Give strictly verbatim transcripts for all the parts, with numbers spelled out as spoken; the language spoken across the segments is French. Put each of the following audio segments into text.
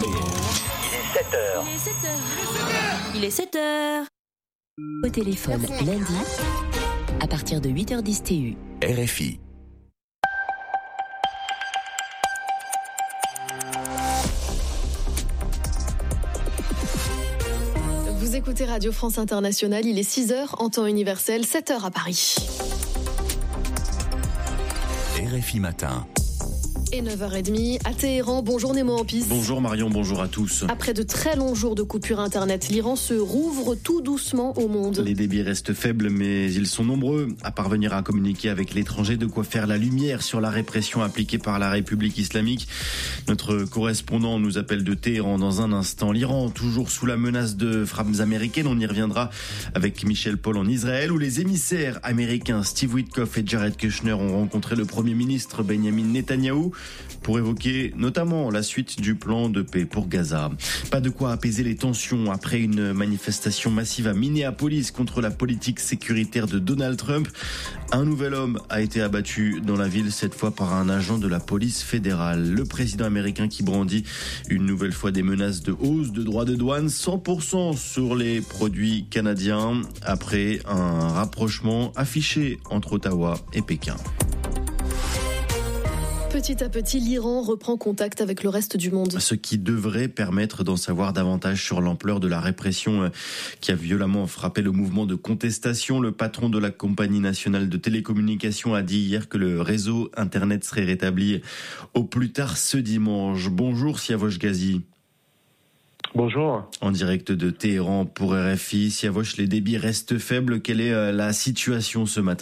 Il est sept heures. Il est sept heures. Il est sept heures. Au téléphone, lundi, à partir de huit heures dix T U. R F I. Vous écoutez Radio France Internationale, il est six heures en temps universel, sept heures à Paris. R F I matin. Et neuf heures trente à Téhéran. Bonjour Nemo Ampis. Bonjour Marion, bonjour à tous. Après de très longs jours de coupure Internet, l'Iran se rouvre tout doucement au monde. Les débits restent faibles, mais ils sont nombreux à parvenir à communiquer avec l'étranger, de quoi faire la lumière sur la répression appliquée par la République islamique. Notre correspondant nous appelle de Téhéran dans un instant. L'Iran, toujours sous la menace de frappes américaines, on y reviendra avec Michel Paul en Israël, où les émissaires américains Steve Witkoff et Jared Kushner ont rencontré le Premier ministre Benjamin Netanyahou pour évoquer notamment la suite du plan de paix pour Gaza. Pas de quoi apaiser les tensions après une manifestation massive à Minneapolis contre la politique sécuritaire de Donald Trump. Un nouvel homme a été abattu dans la ville, cette fois par un agent de la police fédérale. Le président américain qui brandit une nouvelle fois des menaces de hausse de droits de douane, cent pour cent sur les produits canadiens, après un rapprochement affiché entre Ottawa et Pékin. Petit à petit, l'Iran reprend contact avec le reste du monde. Ce qui devrait permettre d'en savoir davantage sur l'ampleur de la répression qui a violemment frappé le mouvement de contestation. Le patron de la compagnie nationale de télécommunications a dit hier que le réseau Internet serait rétabli au plus tard ce dimanche. Bonjour Siavosh Ghazi. Bonjour. En direct de Téhéran pour R F I. Siavosh, les débits restent faibles. Quelle est la situation ce matin ?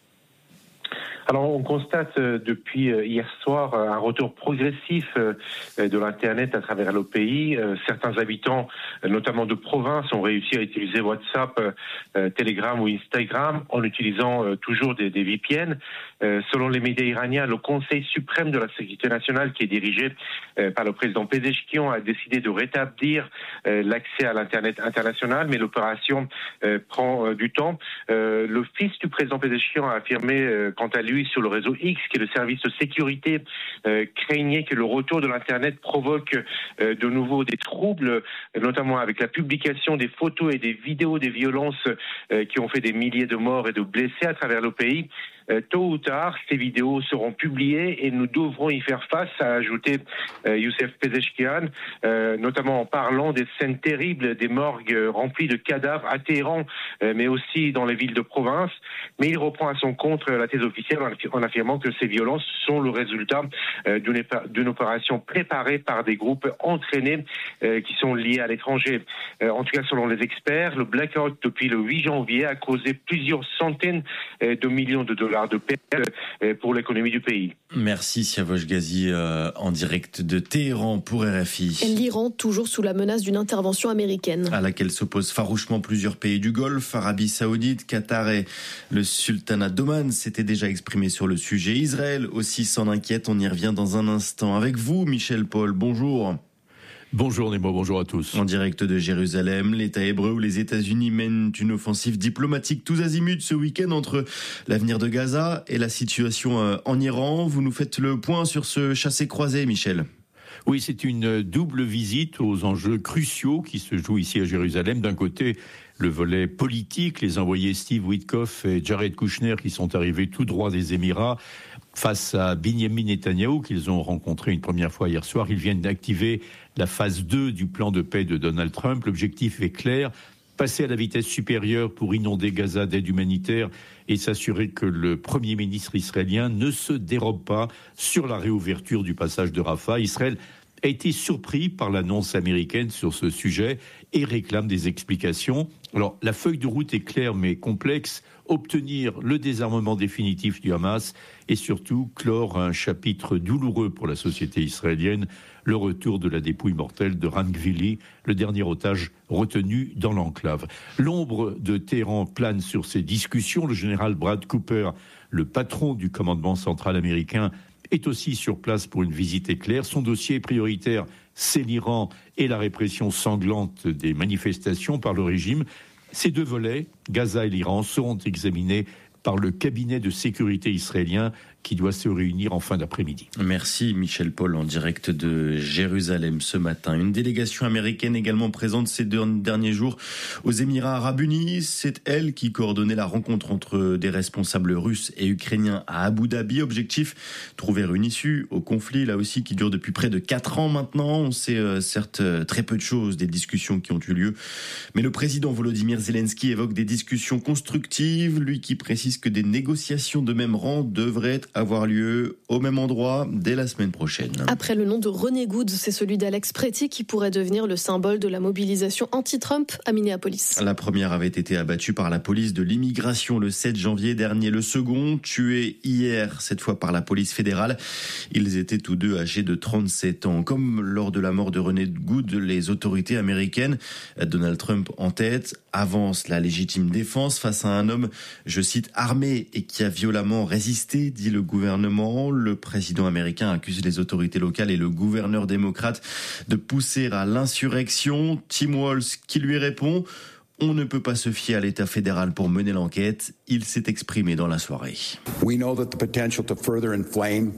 Alors, on constate depuis hier soir un retour progressif de l'Internet à travers le pays. Certains habitants, notamment de province, ont réussi à utiliser WhatsApp, Telegram ou Instagram en utilisant toujours des, des V P N. Selon les médias iraniens, le Conseil suprême de la sécurité nationale, qui est dirigé par le président Pezeshkian, a décidé de rétablir l'accès à l'Internet international, mais l'opération prend du temps. Le fils du président Pezeshkian a affirmé, quant à lui, sur le réseau X, qui est le service de sécurité, euh, craignait que le retour de l'Internet provoque euh, de nouveau des troubles, notamment avec la publication des photos et des vidéos des violences euh, qui ont fait des milliers de morts et de blessés à travers le pays. Euh, tôt ou tard, ces vidéos seront publiées et nous devrons y faire face, a ajouté euh, Youssef Pezeshkian, euh, notamment en parlant des scènes terribles des morgues remplies de cadavres à Téhéran, euh, mais aussi dans les villes de province. Mais il reprend à son compte la thèse officielle en affirmant que ces violences sont le résultat euh, d'une, d'une opération préparée par des groupes entraînés euh, qui sont liés à l'étranger. Euh, en tout cas, selon les experts, le blackout depuis le huit janvier a causé plusieurs centaines euh, de millions de dollars de pertes pour l'économie du pays. Merci Siavosh Ghazi euh, en direct de Téhéran pour R F I. Et l'Iran toujours sous la menace d'une intervention américaine, à laquelle s'opposent farouchement plusieurs pays du Golfe, Arabie Saoudite, Qatar et le Sultanat d'Oman s'étaient déjà exprimés sur le sujet. Israël aussi s'en inquiète, on y revient dans un instant. Avec vous Michel Paul, bonjour. Bonjour Nemo, bonjour à tous. En direct de Jérusalem, l'État hébreu où les États-Unis mènent une offensive diplomatique tous azimuts ce week-end entre l'avenir de Gaza et la situation en Iran. Vous nous faites le point sur ce chassé-croisé, Michel. Oui, c'est une double visite aux enjeux cruciaux qui se jouent ici à Jérusalem. D'un côté, le volet politique, les envoyés Steve Witkoff et Jared Kushner qui sont arrivés tout droit des Émirats face à Benjamin Netanyahou qu'ils ont rencontré une première fois hier soir. Ils viennent d'activer la phase deux du plan de paix de Donald Trump. L'objectif est clair, passer à la vitesse supérieure pour inonder Gaza d'aide humanitaire et s'assurer que le Premier ministre israélien ne se dérobe pas sur la réouverture du passage de Rafah. Israël a été surpris par l'annonce américaine sur ce sujet et réclame des explications. Alors, la feuille de route est claire mais complexe. Obtenir le désarmement définitif du Hamas et surtout clore un chapitre douloureux pour la société israélienne, le retour de la dépouille mortelle de Ran Gvili, le dernier otage retenu dans l'enclave. L'ombre de Téhéran plane sur ces discussions. Le général Brad Cooper, le patron du commandement central américain, est aussi sur place pour une visite éclair. Son dossier prioritaire, c'est l'Iran et la répression sanglante des manifestations par le régime. Ces deux volets, Gaza et l'Iran, seront examinés par le cabinet de sécurité israélien qui doit se réunir en fin d'après-midi. Merci Michel Paul en direct de Jérusalem ce matin. Une délégation américaine également présente ces deux derniers jours aux Émirats Arabes Unis. C'est elle qui coordonnait la rencontre entre des responsables russes et ukrainiens à Abu Dhabi. Objectif, trouver une issue au conflit, là aussi, qui dure depuis près de quatre ans maintenant. On sait euh, certes très peu de choses des discussions qui ont eu lieu, mais le président Volodymyr Zelensky évoque des discussions constructives, lui qui précise que des négociations de même rang devraient avoir lieu au même endroit dès la semaine prochaine. Après le nom de René Good, c'est celui d'Alex Préti qui pourrait devenir le symbole de la mobilisation anti-Trump à Minneapolis. La première avait été abattue par la police de l'immigration le sept janvier dernier. Le second, tué hier, cette fois par la police fédérale. Ils étaient tous deux âgés de trente-sept ans. Comme lors de la mort de René Good, les autorités américaines, Donald Trump en tête, avancent la légitime défense face à un homme, je cite, armé et qui a violemment résisté, dit le gouvernement. Le président américain accuse les autorités locales et le gouverneur démocrate de pousser à l'insurrection. Tim Walz qui lui répond: on ne peut pas se fier à l'État fédéral pour mener l'enquête. Il s'est exprimé dans la soirée. We know that the potential to further inflame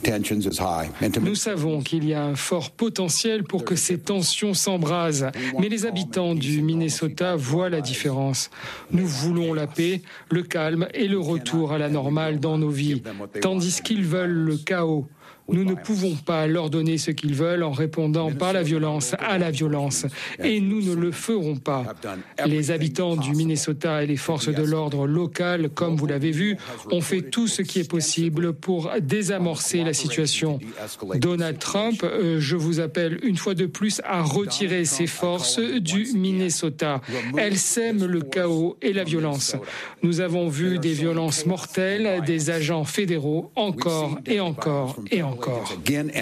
Nous savons qu'il y a un fort potentiel pour que ces tensions s'embrasent, mais les habitants du Minnesota voient la différence. Nous voulons la paix, le calme et le retour à la normale dans nos vies, tandis qu'ils veulent le chaos. Nous ne pouvons pas leur donner ce qu'ils veulent en répondant par la violence à la violence. Et nous ne le ferons pas. Les habitants du Minnesota et les forces de l'ordre locales, comme vous l'avez vu, ont fait tout ce qui est possible pour désamorcer la situation. Donald Trump, euh, je vous appelle une fois de plus à retirer ses forces du Minnesota. Elles sèment le chaos et la violence. Nous avons vu des violences mortelles, des agents fédéraux, encore et encore et encore. Encore.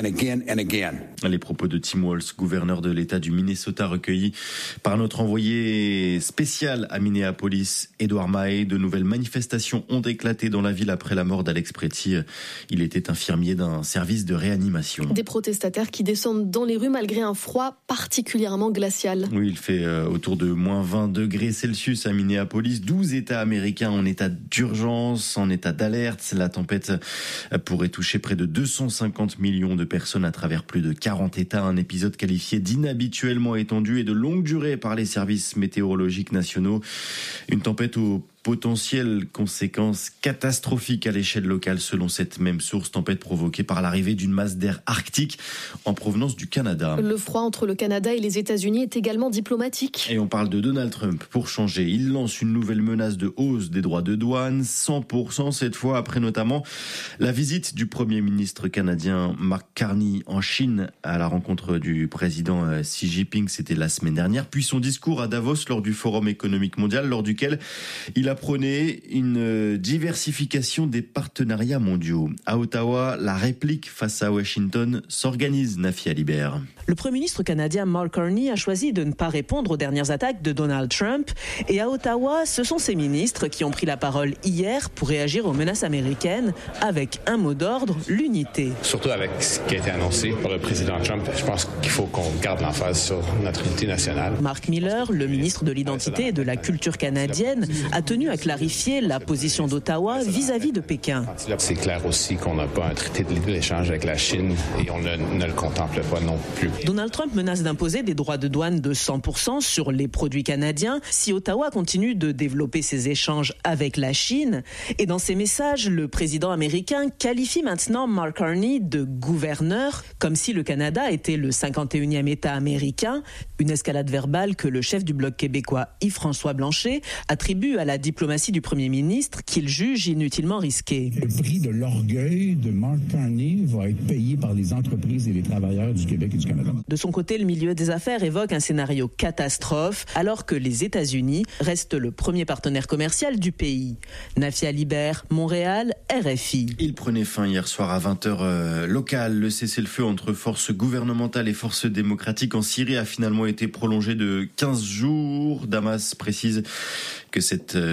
Les propos de Tim Walz, gouverneur de l'État du Minnesota, recueillis par notre envoyé spécial à Minneapolis, Edouard Mahé. De nouvelles manifestations ont éclaté dans la ville après la mort d'Alex Préti. Il était infirmier d'un service de réanimation. Des protestataires qui descendent dans les rues malgré un froid particulièrement glacial. Oui, il fait euh, autour de moins vingt degrés Celsius à Minneapolis. douze États américains en état d'urgence, en état d'alerte. La tempête pourrait toucher près de deux cent cinquante millions de personnes à travers plus de quarante États. Un épisode qualifié d'inhabituellement étendu et de longue durée par les services météorologiques nationaux. Une tempête au potentielles conséquences catastrophiques à l'échelle locale selon cette même source. Tempête provoquée par l'arrivée d'une masse d'air arctique en provenance du Canada. Le froid entre le Canada et les États-Unis est également diplomatique. Et on parle de Donald Trump pour changer. Il lance une nouvelle menace de hausse des droits de douane, cent pour cent cette fois, après notamment la visite du Premier ministre canadien Mark Carney en Chine à la rencontre du président Xi Jinping, c'était la semaine dernière, puis son discours à Davos lors du Forum économique mondial, lors duquel il a prôné une diversification des partenariats mondiaux. À Ottawa, la réplique face à Washington s'organise, Nafi Alibert. Le Premier ministre canadien Mark Carney a choisi de ne pas répondre aux dernières attaques de Donald Trump. Et à Ottawa, ce sont ces ministres qui ont pris la parole hier pour réagir aux menaces américaines avec un mot d'ordre, l'unité. Surtout avec ce qui a été annoncé par le président Trump, je pense qu'il faut qu'on garde l'emphase sur notre unité nationale. Mark Miller, le ministre de l'Identité et de la Culture canadienne, a tenu à clarifier la position d'Ottawa vis-à-vis de Pékin. C'est clair aussi qu'on n'a pas un traité de libre-échange avec la Chine et on ne, ne le contemple pas non plus. Donald Trump menace d'imposer des droits de douane de cent pour cent sur les produits canadiens si Ottawa continue de développer ses échanges avec la Chine. Et dans ses messages, le président américain qualifie maintenant Mark Carney de gouverneur, comme si le Canada était le cinquante et unième État américain. Une escalade verbale que le chef du Bloc québécois Yves-François Blanchet attribue à la diplomatie du Premier ministre qu'il juge inutilement risquée. Le prix de l'orgueil de Mark Carney va être payé par les entreprises et les travailleurs du Québec et du Canada. De son côté, le milieu des affaires évoque un scénario catastrophe alors que les États-Unis restent le premier partenaire commercial du pays. Nafi Alibert, Montréal, R F I. Il prenait fin hier soir à vingt heures euh, locales. Le cessez-le-feu entre forces gouvernementales et forces démocratiques en Syrie a finalement été prolongé de quinze jours. Damas précise que cette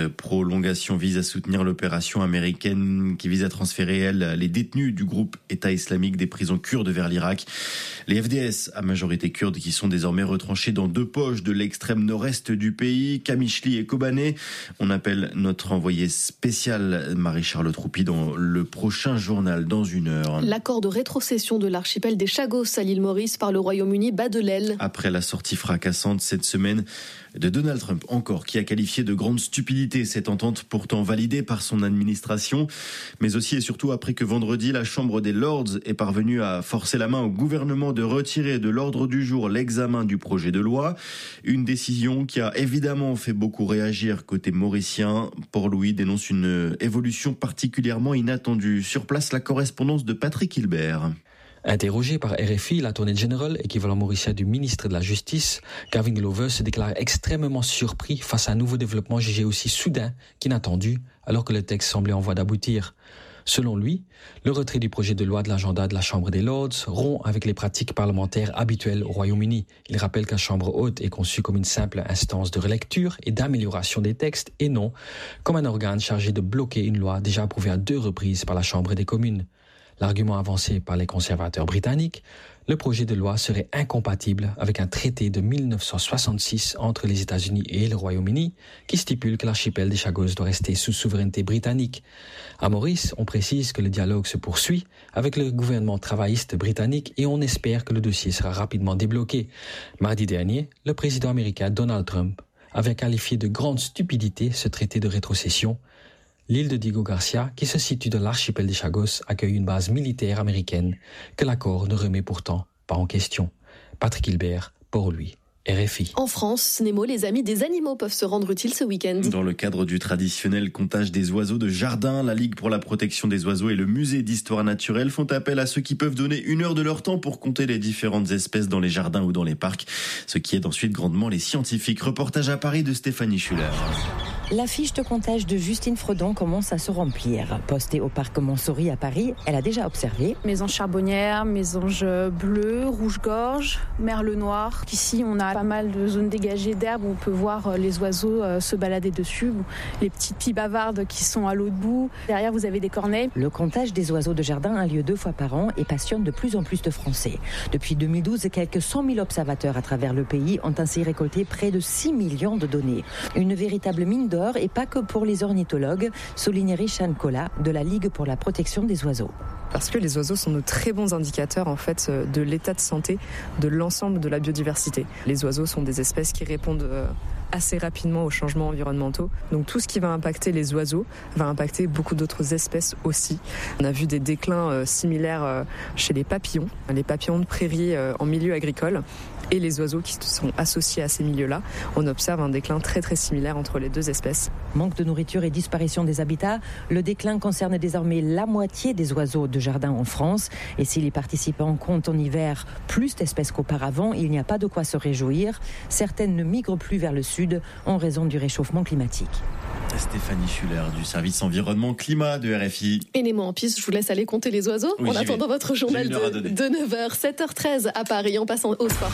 prolongation vise à soutenir l'opération américaine qui vise à transférer, elle, les détenus du groupe État islamique des prisons kurdes vers l'Irak. Les F D S, à majorité kurde, qui sont désormais retranchés dans deux poches de l'extrême nord-est du pays, Kamishli et Kobané. On appelle notre envoyé spécial Marie-Charlotte Roupi dans le prochain journal, dans une heure. L'accord de rétrocession de l'archipel des Chagos à l'île Maurice par le Royaume-Uni bat de l'aile. Après la sortie fracassante cette semaine de Donald Trump, encore, qui a qualifié de grande stupidité cette entente pourtant validée par son administration, mais aussi et surtout après que vendredi, la Chambre des Lords est parvenue à forcer la main au gouvernement de retirer de l'ordre du jour l'examen du projet de loi. Une décision qui a évidemment fait beaucoup réagir côté mauricien. Port-Louis dénonce une évolution particulièrement inattendue. Sur place, la correspondance de Patrick Hilbert. Interrogé par R F I, l'attorney general, équivalent mauricien du ministre de la Justice, Gavin Glover se déclare extrêmement surpris face à un nouveau développement jugé aussi soudain qu'inattendu, alors que le texte semblait en voie d'aboutir. Selon lui, le retrait du projet de loi de l'agenda de la Chambre des Lords rompt avec les pratiques parlementaires habituelles au Royaume-Uni. Il rappelle que la Chambre haute est conçue comme une simple instance de relecture et d'amélioration des textes et non comme un organe chargé de bloquer une loi déjà approuvée à deux reprises par la Chambre des communes. L'argument avancé par les conservateurs britanniques, le projet de loi serait incompatible avec un traité de mille neuf cent soixante-six entre les États-Unis et le Royaume-Uni qui stipule que l'archipel des Chagos doit rester sous souveraineté britannique. À Maurice, on précise que le dialogue se poursuit avec le gouvernement travailliste britannique et on espère que le dossier sera rapidement débloqué. Mardi dernier, le président américain Donald Trump avait qualifié de grande stupidité ce traité de rétrocession. L'île de Diego Garcia, qui se situe dans l'archipel des Chagos, accueille une base militaire américaine que l'accord ne remet pourtant pas en question. Patrick Hilbert, Port-Louis, R F I. En France, Nemo, les amis des animaux peuvent se rendre utiles ce week-end. Dans le cadre du traditionnel comptage des oiseaux de jardin, la Ligue pour la protection des oiseaux et le musée d'histoire naturelle font appel à ceux qui peuvent donner une heure de leur temps pour compter les différentes espèces dans les jardins ou dans les parcs, ce qui aide ensuite grandement les scientifiques. Reportage à Paris de Stéphanie Schuller. La fiche de comptage de Justine Fredon commence à se remplir. Postée au parc Montsouris à Paris, elle a déjà observé mésanges charbonnières, mésanges bleus, rouge-gorge, merle noir. Ici, on a pas mal de zones dégagées d'herbe où on peut voir les oiseaux se balader dessus. Les petites pies bavardes qui sont à l'autre bout. Derrière, vous avez des corneilles. Le comptage des oiseaux de jardin a lieu deux fois par an et passionne de plus en plus de Français. Depuis deux mille douze, quelques cent mille observateurs à travers le pays ont ainsi récolté près de six millions de données. Une véritable mine d'or et pas que pour les ornithologues, souligne Richanne Collat de la Ligue pour la protection des oiseaux. Parce que les oiseaux sont de très bons indicateurs en fait de l'état de santé de l'ensemble de la biodiversité. Les oiseaux sont des espèces qui répondent assez rapidement aux changements environnementaux. Donc tout ce qui va impacter les oiseaux va impacter beaucoup d'autres espèces aussi. On a vu des déclins similaires chez les papillons, les papillons de prairie en milieu agricole. Et les oiseaux qui sont associés à ces milieux-là, on observe un déclin très très similaire entre les deux espèces. Manque de nourriture et disparition des habitats, le déclin concerne désormais la moitié des oiseaux de jardin en France. Et si les participants comptent en hiver plus d'espèces qu'auparavant, il n'y a pas de quoi se réjouir. Certaines ne migrent plus vers le sud en raison du réchauffement climatique. Stéphanie Schuller du service environnement climat de R F I. Et Nemo en piste, je vous laisse aller compter les oiseaux oui, en attendant vais. votre journal de, de neuf heures, sept heures treize à Paris, en passant au sport.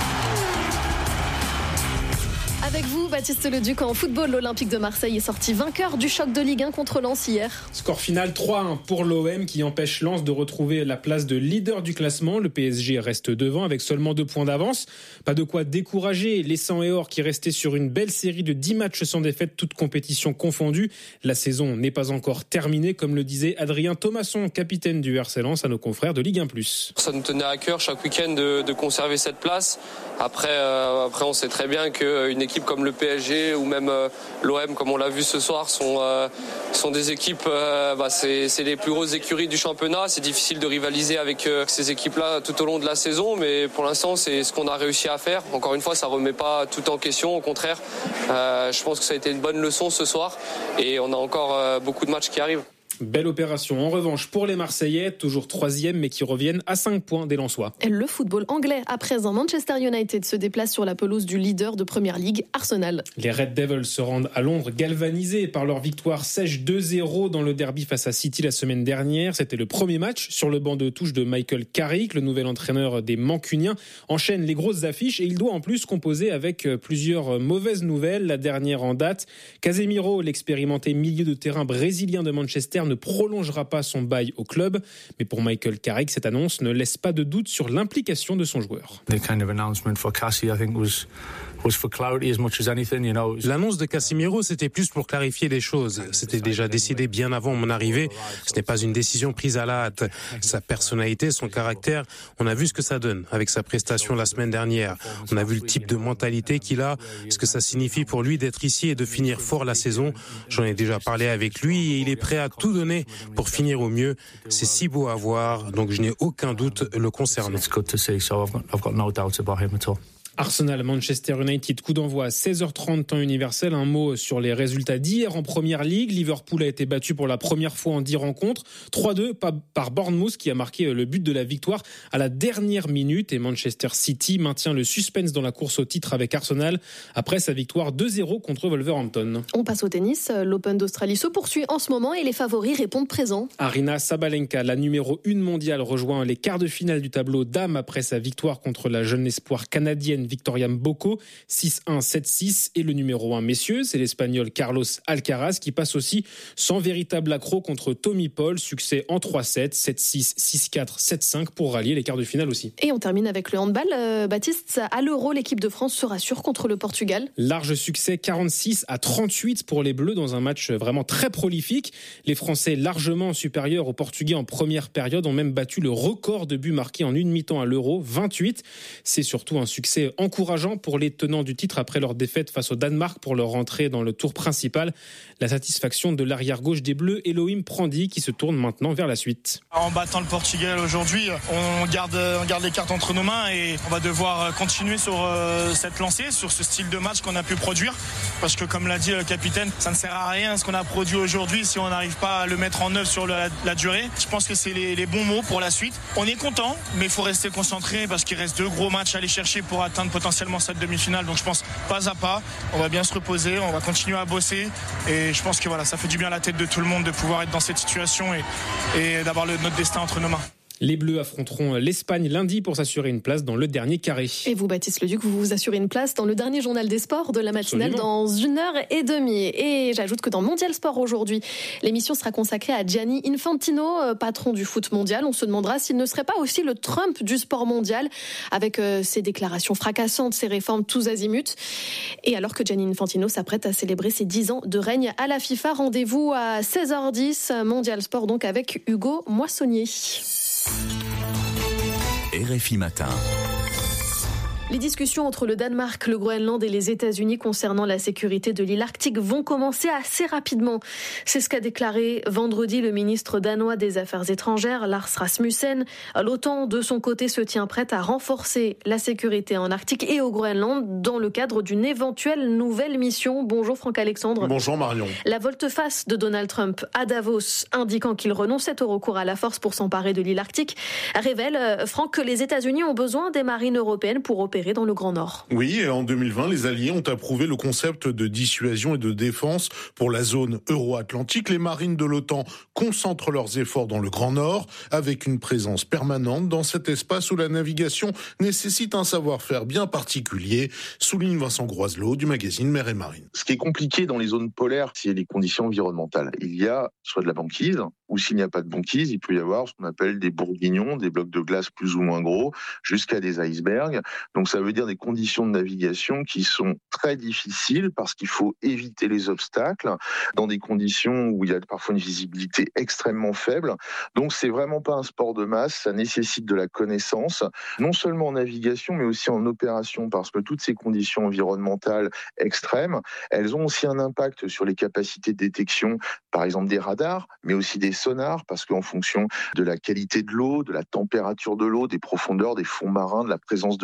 Avec vous, Baptiste Leduc, en football, l'Olympique de Marseille est sorti vainqueur du choc de Ligue un contre Lens hier. Score final trois un pour l'O M qui empêche Lens de retrouver la place de leader du classement. Le P S G reste devant avec seulement deux points d'avance. Pas de quoi décourager les Sang et Or qui restaient sur une belle série de dix matchs sans défaite, toutes compétitions confondues. La saison n'est pas encore terminée, comme le disait Adrien Thomasson, capitaine du R C Lens, à nos confrères de Ligue un plus. Ça nous tenait à cœur chaque week-end de, de conserver cette place. Après, euh, après, on sait très bien qu'une équipe comme le P S G ou même euh, l'O M, comme on l'a vu ce soir, sont, euh, sont des équipes, euh, bah, c'est, c'est les plus grosses écuries du championnat. C'est difficile de rivaliser avec euh, ces équipes-là tout au long de la saison, mais pour l'instant, c'est ce qu'on a réussi à faire. Encore une fois, ça ne remet pas tout en question. Au contraire, euh, je pense que ça a été une bonne leçon ce soir et on a encore euh, beaucoup de matchs qui arrivent. Belle opération. En revanche, pour les Marseillais, toujours troisième, mais qui reviennent à cinq points des Lensois. Le football anglais, à présent, Manchester United se déplace sur la pelouse du leader de Premier League, Arsenal. Les Red Devils se rendent à Londres galvanisés par leur victoire sèche deux zéro dans le derby face à City la semaine dernière. C'était le premier match sur le banc de touche de Michael Carrick, le nouvel entraîneur des Mancuniens, enchaîne les grosses affiches et il doit en plus composer avec plusieurs mauvaises nouvelles. La dernière en date, Casemiro, l'expérimenté milieu de terrain brésilien de Manchester, ne prolongera pas son bail au club. Mais pour Michael Carrick, cette annonce ne laisse pas de doute sur l'implication de son joueur. The kind of announcement for Cassie, I think, was was for clarity as much as anything, you know. L'annonce de Casemiro, c'était plus pour clarifier les choses. C'était déjà décidé bien avant mon arrivée. Ce n'est pas une décision prise à la hâte. Sa personnalité, son caractère, on a vu ce que ça donne avec sa prestation la semaine dernière. On a vu le type de mentalité qu'il a, ce que ça signifie pour lui d'être ici et de finir fort la saison. J'en ai déjà parlé avec lui et il est prêt à tout donner pour finir au mieux. C'est si beau à voir, donc je n'ai aucun doute le concernant. It's good to see, so I've got, I've got no doubt about him at all. Arsenal, Manchester United, coup d'envoi à seize heures trente temps universel. Un mot sur les résultats d'hier en Première Ligue. Liverpool a été battu pour la première fois en dix rencontres. trois deux par Bournemouth qui a marqué le but de la victoire à la dernière minute. Et Manchester City maintient le suspense dans la course au titre avec Arsenal après sa victoire deux zéro contre Wolverhampton. On passe au tennis. L'Open d'Australie se poursuit en ce moment et les favoris répondent présents. Arina Sabalenka, la numéro un mondiale, rejoint les quarts de finale du tableau dames après sa victoire contre la jeune espoir canadienne Victoria Mboko, six un, sept six. Et le numéro un, messieurs, c'est l'Espagnol Carlos Alcaraz qui passe aussi sans véritable accroc contre Tommy Paul. Succès en trois sept, sept six, six quatre, sept cinq pour rallier les quarts de finale aussi. Et on termine avec le handball. Euh, Baptiste, à l'Euro, l'équipe de France se rassure contre le Portugal. Large succès, quarante-six à trente-huit pour les Bleus dans un match vraiment très prolifique. Les Français, largement supérieurs aux Portugais en première période, ont même battu le record de buts marqués en une mi-temps à l'Euro, vingt-huit. C'est surtout un succès encourageant pour les tenants du titre après leur défaite face au Danemark pour leur entrée dans le tour principal. La satisfaction de l'arrière-gauche des Bleus, Elohim Prandi, qui se tourne maintenant vers la suite. En battant le Portugal aujourd'hui, on garde, on garde les cartes entre nos mains et on va devoir continuer sur euh, cette lancée, sur ce style de match qu'on a pu produire. Parce que comme l'a dit le capitaine, ça ne sert à rien ce qu'on a produit aujourd'hui si on n'arrive pas à le mettre en œuvre sur la, la durée. Je pense que c'est les, les bons mots pour la suite. On est content, mais il faut rester concentré parce qu'il reste deux gros matchs à aller chercher pour atteindre potentiellement cette demi-finale. Donc je pense pas à pas, on va bien se reposer, on va continuer à bosser et je pense que voilà, ça fait du bien à la tête de tout le monde de pouvoir être dans cette situation et, et d'avoir le, notre destin entre nos mains. Les Bleus affronteront l'Espagne lundi pour s'assurer une place dans le dernier carré. Et vous, Baptiste Leduc, vous vous assurez une place dans le dernier journal des sports de la matinale Absolument. Dans une heure et demie. Et j'ajoute que dans Mondial Sport aujourd'hui, l'émission sera consacrée à Gianni Infantino, patron du foot mondial. On se demandera s'il ne serait pas aussi le Trump du sport mondial, avec ses déclarations fracassantes, ses réformes tous azimuts. Et alors que Gianni Infantino s'apprête à célébrer ses dix ans de règne à la FIFA, rendez-vous à seize heures dix, Mondial Sport donc avec Hugo Moissonnier. R F I Matin. Les discussions entre le Danemark, le Groenland et les États-Unis concernant la sécurité de l'île Arctique vont commencer assez rapidement. C'est ce qu'a déclaré vendredi le ministre danois des Affaires étrangères, Lars Rasmussen. L'OTAN, de son côté, se tient prête à renforcer la sécurité en Arctique et au Groenland dans le cadre d'une éventuelle nouvelle mission. Bonjour Franck-Alexandre. Bonjour Marion. La volte-face de Donald Trump à Davos, indiquant qu'il renonçait au recours à la force pour s'emparer de l'île Arctique, révèle, Franck, que les États-Unis ont besoin des marines européennes pour opérer dans le Grand Nord. Oui, et en deux mille vingt, les Alliés ont approuvé le concept de dissuasion et de défense pour la zone euro-atlantique. Les marines de l'OTAN concentrent leurs efforts dans le Grand Nord, avec une présence permanente dans cet espace où la navigation nécessite un savoir-faire bien particulier, souligne Vincent Groiselot du magazine Mer et Marine. Ce qui est compliqué dans les zones polaires, c'est les conditions environnementales. Il y a soit de la banquise, ou s'il n'y a pas de banquise, il peut y avoir ce qu'on appelle des bourguignons, des blocs de glace plus ou moins gros, jusqu'à des icebergs. Donc ça veut dire des conditions de navigation qui sont très difficiles parce qu'il faut éviter les obstacles dans des conditions où il y a parfois une visibilité extrêmement faible. Donc c'est vraiment pas un sport de masse, ça nécessite de la connaissance, non seulement en navigation mais aussi en opération, parce que toutes ces conditions environnementales extrêmes, elles ont aussi un impact sur les capacités de détection, par exemple des radars, mais aussi des sonars, parce qu'en fonction de la qualité de l'eau, de la température de l'eau, des profondeurs, des fonds marins, de la présence de la glace,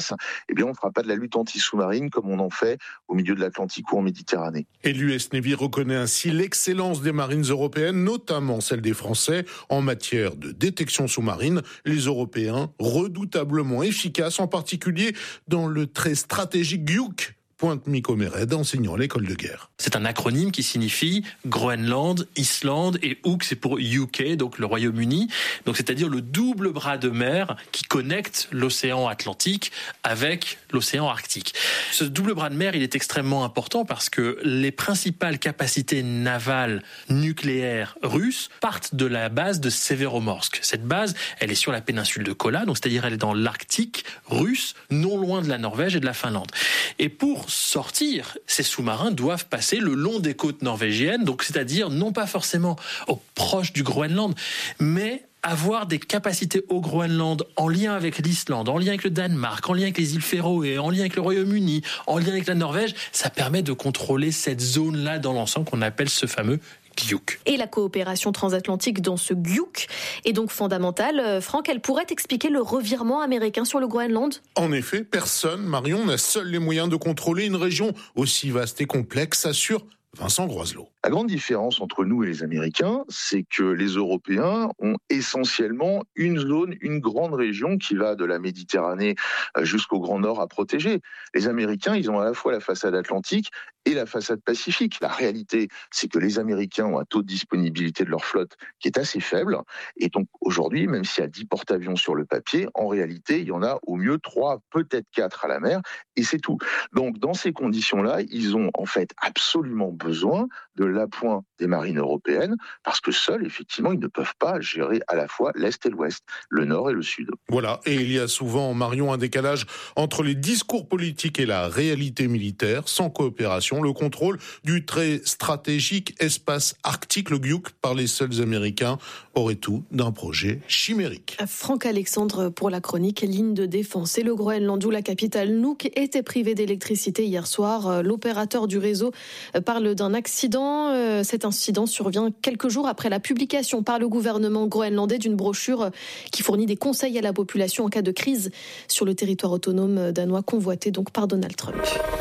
place, eh bien, on ne fera pas de la lutte anti-sous-marine comme on en fait au milieu de l'Atlantique ou en Méditerranée. Et l'U S Navy reconnaît ainsi l'excellence des marines européennes, notamment celle des Français, en matière de détection sous-marine. Les Européens, redoutablement efficaces, en particulier dans le très stratégique G U C, pointe Miko Mered, enseignant à l'école de guerre. C'est un acronyme qui signifie Groenland, Islande et U K, c'est pour U K, donc le Royaume-Uni. Donc c'est-à-dire le double bras de mer qui connecte l'océan Atlantique avec l'océan Arctique. Ce double bras de mer, il est extrêmement important parce que les principales capacités navales nucléaires russes partent de la base de Severomorsk. Cette base, elle est sur la péninsule de Kola, donc c'est-à-dire elle est dans l'Arctique russe, non loin de la Norvège et de la Finlande. Et pour sortir, ces sous-marins doivent passer le long des côtes norvégiennes, donc c'est-à-dire non pas forcément au proche du Groenland, mais avoir des capacités au Groenland en lien avec l'Islande, en lien avec le Danemark, en lien avec les îles Féroé, en lien avec le Royaume-Uni, en lien avec la Norvège, ça permet de contrôler cette zone-là dans l'ensemble qu'on appelle ce fameux G U C. Et la coopération transatlantique dans ce G U C est donc fondamentale. Franck, elle pourrait expliquer le revirement américain sur le Groenland ? En effet, personne, Marion, n'a seul les moyens de contrôler une région aussi vaste et complexe, assure Vincent Groiselot. La grande différence entre nous et les Américains, c'est que les Européens ont essentiellement une zone, une grande région qui va de la Méditerranée jusqu'au Grand Nord à protéger. Les Américains, ils ont à la fois la façade atlantique et la façade pacifique. La réalité, c'est que les Américains ont un taux de disponibilité de leur flotte qui est assez faible. Et donc aujourd'hui, même s'il y a dix porte-avions sur le papier, en réalité, il y en a au mieux trois, peut-être quatre à la mer, et c'est tout. Donc dans ces conditions-là, ils ont en fait absolument besoin de l'appoint des marines européennes, parce que seuls, effectivement, ils ne peuvent pas gérer à la fois l'Est et l'Ouest, le Nord et le Sud. Voilà, et il y a souvent, Marion, un décalage entre les discours politiques et la réalité militaire. Sans coopération, le contrôle du très stratégique espace arctique, le G U C, par les seuls Américains, aurait tout d'un projet chimérique. Franck Alexandre pour la chronique Ligne de défense. Et le Groenland, où la capitale Nuuk était privée d'électricité hier soir. L'opérateur du réseau parle d'un accident. Cet incident survient quelques jours après la publication par le gouvernement groenlandais d'une brochure qui fournit des conseils à la population en cas de crise sur le territoire autonome danois convoité donc par Donald Trump.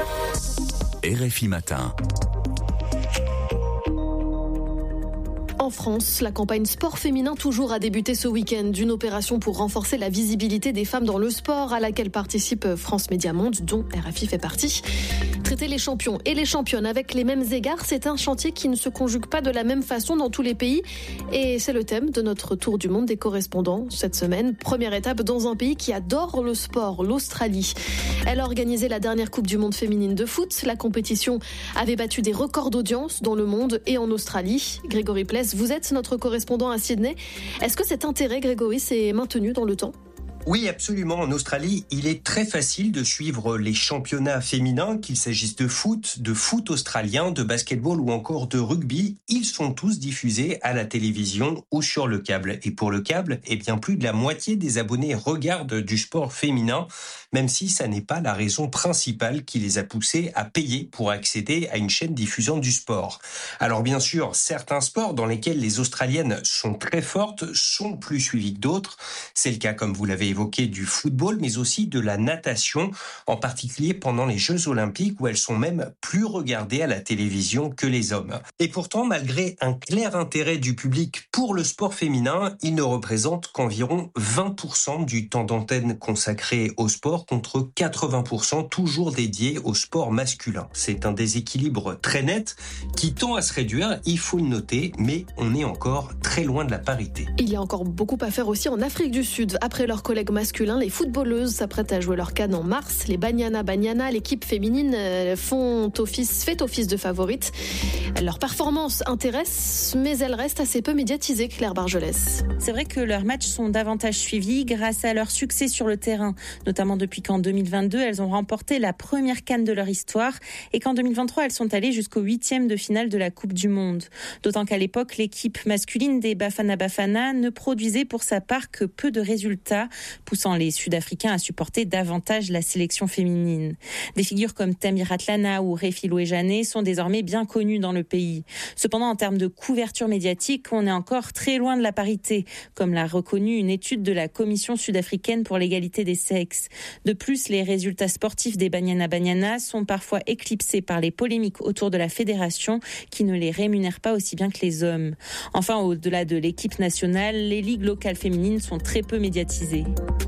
R F I Matin. En France, la campagne Sport féminin toujours a débuté ce week-end d'une opération pour renforcer la visibilité des femmes dans le sport à laquelle participe France Média Monde, dont R F I fait partie. Traiter les champions et les championnes avec les mêmes égards, c'est un chantier qui ne se conjugue pas de la même façon dans tous les pays. Et c'est le thème de notre tour du monde des correspondants cette semaine. Première étape dans un pays qui adore le sport, l'Australie. Elle a organisé la dernière Coupe du monde féminine de foot. La compétition avait battu des records d'audience dans le monde et en Australie. Grégory Pless, vous êtes notre correspondant à Sydney. Est-ce que cet intérêt, Grégory, s'est maintenu dans le temps ? Oui, absolument. En Australie, il est très facile de suivre les championnats féminins, qu'il s'agisse de foot, de foot australien, de basketball ou encore de rugby. Ils sont tous diffusés à la télévision ou sur le câble. Et pour le câble, eh bien, plus de la moitié des abonnés regardent du sport féminin, même si ça n'est pas la raison principale qui les a poussés à payer pour accéder à une chaîne diffusant du sport. Alors bien sûr, certains sports dans lesquels les Australiennes sont très fortes sont plus suivis que d'autres. C'est le cas, comme vous l'avez évoqué, du football, mais aussi de la natation, en particulier pendant les Jeux Olympiques, où elles sont même plus regardées à la télévision que les hommes. Et pourtant, malgré un clair intérêt du public pour le sport féminin, il ne représente qu'environ vingt pour cent du temps d'antenne consacré au sport, contre quatre-vingts pour cent toujours dédiés au sport masculin. C'est un déséquilibre très net qui tend à se réduire, il faut le noter, mais on est encore très loin de la parité. Il y a encore beaucoup à faire aussi en Afrique du Sud. Après leurs collègues masculins, les footballeuses s'apprêtent à jouer leur CAN en mars. Les Banyana Banyana, l'équipe féminine, font office, fait office de favorite. Leur performance intéresse, mais elle reste assez peu médiatisée, Claire Bargelès. C'est vrai que leurs matchs sont davantage suivis grâce à leur succès sur le terrain, notamment depuis qu'en deux mille vingt-deux, elles ont remporté la première CAN de leur histoire et qu'en deux mille vingt-trois, elles sont allées jusqu'au huitième de finale de la Coupe du Monde. D'autant qu'à l'époque, l'équipe masculine des Bafana Bafana ne produisait pour sa part que peu de résultats. poussant les Sud-Africains à supporter davantage la sélection féminine. Des figures comme Tamira Tlana ou Refi Louejane sont désormais bien connues dans le pays. Cependant, en termes de couverture médiatique, on est encore très loin de la parité, comme l'a reconnu une étude de la Commission sud-africaine pour l'égalité des sexes. De plus, les résultats sportifs des Banyana Banyana sont parfois éclipsés par les polémiques autour de la fédération qui ne les rémunère pas aussi bien que les hommes. Enfin, au-delà de l'équipe nationale, les ligues locales féminines sont très peu médiatisées.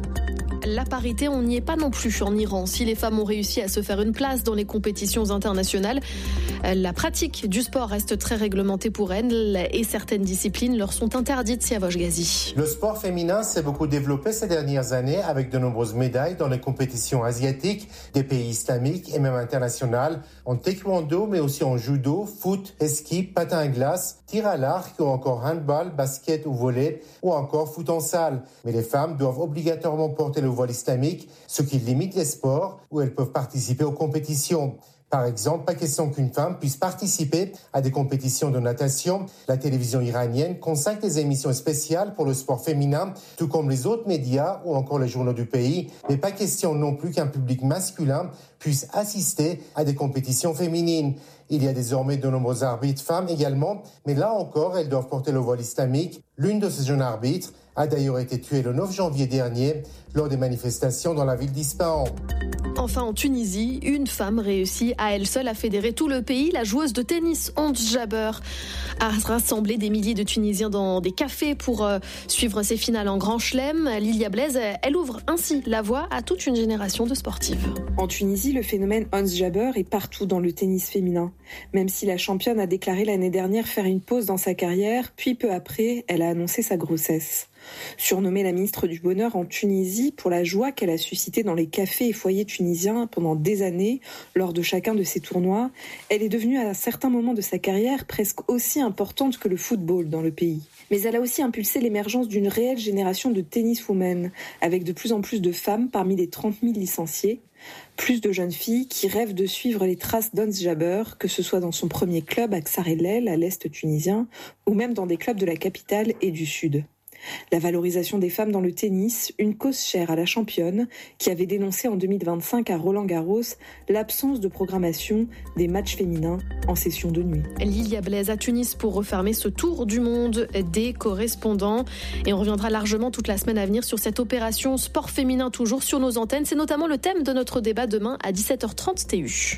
La parité, on n'y est pas non plus en Iran. Si les femmes ont réussi à se faire une place dans les compétitions internationales, la pratique du sport reste très réglementée pour elles et certaines disciplines leur sont interdites. Siavosh Ghazi. Le sport féminin s'est beaucoup développé ces dernières années avec de nombreuses médailles dans les compétitions asiatiques, des pays islamiques et même internationales, en taekwondo mais aussi en judo, foot, ski, patin à glace, tir à l'arc ou encore handball, basket ou volley ou encore foot en salle. Mais les femmes doivent obligatoirement porter le voile islamique, ce qui limite les sports où elles peuvent participer aux compétitions. Par exemple, pas question qu'une femme puisse participer à des compétitions de natation. La télévision iranienne consacre des émissions spéciales pour le sport féminin, tout comme les autres médias ou encore les journaux du pays. Mais pas question non plus qu'un public masculin puisse assister à des compétitions féminines. Il y a désormais de nombreux arbitres femmes également, mais là encore, elles doivent porter le voile islamique. L'une de ces jeunes arbitres a d'ailleurs été tuée le neuf janvier dernier lors des manifestations dans la ville d'Ispahan. Enfin, en Tunisie, une femme réussit à elle seule à fédérer tout le pays. La joueuse de tennis Ons Jabeur a rassemblé des milliers de Tunisiens dans des cafés pour euh, suivre ses finales en Grand Chelem. Lilia Blaise, elle ouvre ainsi la voie à toute une génération de sportives. En Tunisie, le phénomène Ons Jabeur est partout dans le tennis féminin. Même si la championne a déclaré l'année dernière faire une pause dans sa carrière, puis peu après, elle a annoncé sa grossesse. Surnommée la ministre du Bonheur en Tunisie pour la joie qu'elle a suscitée dans les cafés et foyers tunisiens pendant des années lors de chacun de ses tournois, elle est devenue à certains moments de sa carrière presque aussi importante que le football dans le pays. Mais elle a aussi impulsé l'émergence d'une réelle génération de tenniswomen, avec de plus en plus de femmes parmi les trente mille licenciés, plus de jeunes filles qui rêvent de suivre les traces d'Ons Jabeur, que ce soit dans son premier club à Ksar-El-El, à l'est tunisien, ou même dans des clubs de la capitale et du sud. La valorisation des femmes dans le tennis, une cause chère à la championne, qui avait dénoncé en deux mille vingt-cinq à Roland-Garros l'absence de programmation des matchs féminins en session de nuit. Lilia Blaise à Tunis pour refermer ce tour du monde des correspondants. Et on reviendra largement toute la semaine à venir sur cette opération sport féminin toujours sur nos antennes. C'est notamment le thème de notre débat demain à dix-sept heures trente T U.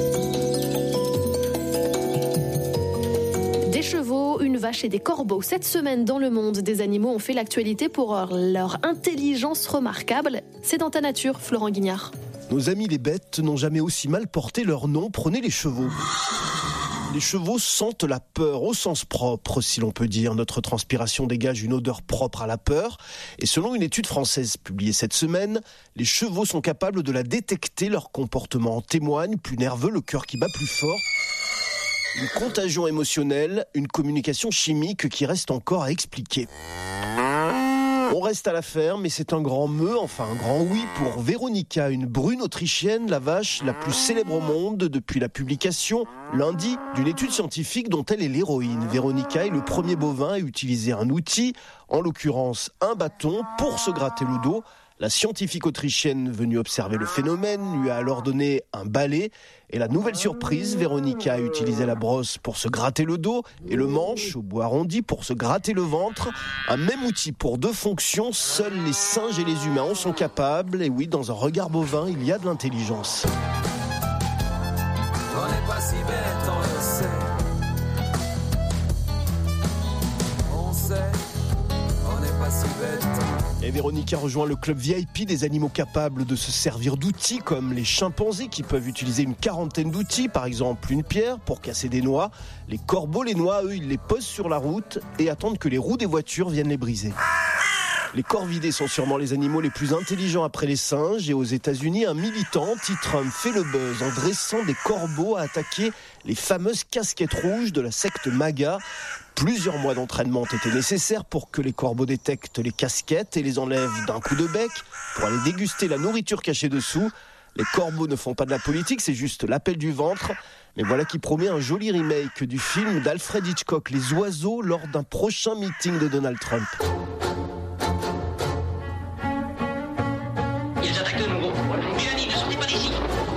Des chevaux, une vache et des corbeaux. Cette semaine, dans le monde des animaux, ont fait l'actualité pour leur intelligence remarquable. C'est dans Ta Nature, Florent Guignard. Nos amis les bêtes n'ont jamais aussi mal porté leur nom. Prenez les chevaux. Les chevaux sentent la peur au sens propre, si l'on peut dire. Notre transpiration dégage une odeur propre à la peur. Et selon une étude française publiée cette semaine, les chevaux sont capables de la détecter. Leur comportement en témoigne. Plus nerveux, le cœur qui bat plus fort. Une contagion émotionnelle, une communication chimique qui reste encore à expliquer. On reste à la ferme, mais c'est un grand me, enfin un grand oui pour Véronica, une brune autrichienne, la vache la plus célèbre au monde depuis la publication, lundi, d'une étude scientifique dont elle est l'héroïne. Véronica est le premier bovin à utiliser un outil, en l'occurrence un bâton, pour se gratter le dos. La scientifique autrichienne venue observer le phénomène lui a alors donné un balai. Et la nouvelle surprise, Véronica a utilisé la brosse pour se gratter le dos et le manche au bout arrondi pour se gratter le ventre. Un même outil pour deux fonctions, seuls les singes et les humains en sont capables. Et oui, dans un regard bovin, il y a de l'intelligence. On n'est pas si bête, on le sait. On sait, on n'est pas si bête. Et Véronica rejoint le club V I P des animaux capables de se servir d'outils comme les chimpanzés qui peuvent utiliser une quarantaine d'outils, par exemple une pierre pour casser des noix. Les corbeaux, les noix, eux, ils les posent sur la route et attendent que les roues des voitures viennent les briser. Les corvidés sont sûrement les animaux les plus intelligents après les singes et aux États-Unis, un militant anti-Trump fait le buzz en dressant des corbeaux à attaquer les fameuses casquettes rouges de la secte MAGA. Plusieurs mois d'entraînement ont été nécessaires pour que les corbeaux détectent les casquettes et les enlèvent d'un coup de bec pour aller déguster la nourriture cachée dessous. Les corbeaux ne font pas de la politique, c'est juste l'appel du ventre. Mais voilà qui promet un joli remake du film d'Alfred Hitchcock, Les Oiseaux, lors d'un prochain meeting de Donald Trump. Ils attaquent de nouveau. Mélanie, ne sortez pas d'ici.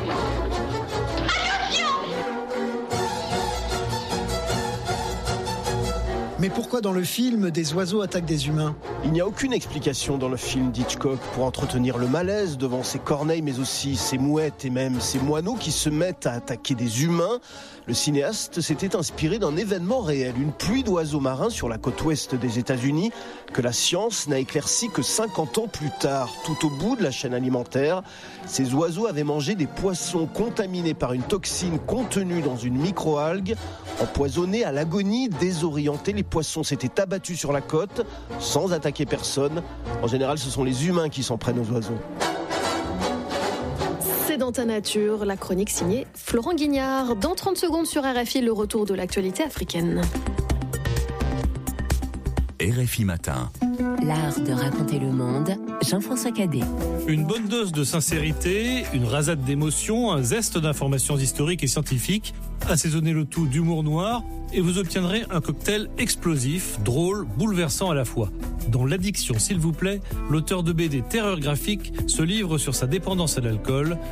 Mais pourquoi dans le film des oiseaux attaquent des humains ? Il n'y a aucune explication dans le film d'Hitchcock pour entretenir le malaise devant ces corneilles, mais aussi ces mouettes et même ces moineaux qui se mettent à attaquer des humains. Le cinéaste s'était inspiré d'un événement réel, une pluie d'oiseaux marins sur la côte ouest des États-Unis, que la science n'a éclairci que cinquante ans plus tard. Tout au bout de la chaîne alimentaire, ces oiseaux avaient mangé des poissons contaminés par une toxine contenue dans une microalgue. Empoisonnés à l'agonie, désorientés, les poissons s'étaient abattus sur la côte sans attaquer personne. En général, ce sont les humains qui s'en prennent aux oiseaux. C'est dans ta nature, la chronique signée Florent Guignard. Dans trente secondes sur R F I, le retour de l'actualité africaine. R F I Matin. L'art de raconter le monde, Jean-François Cadet. Une bonne dose de sincérité, une rasade d'émotions, un zeste d'informations historiques et scientifiques. Assaisonnez le tout d'humour noir et vous obtiendrez un cocktail explosif, drôle, bouleversant à la fois. Dans L'Addiction, s'il vous plaît, l'auteur de B D Terreur graphique se livre sur sa dépendance à l'alcool.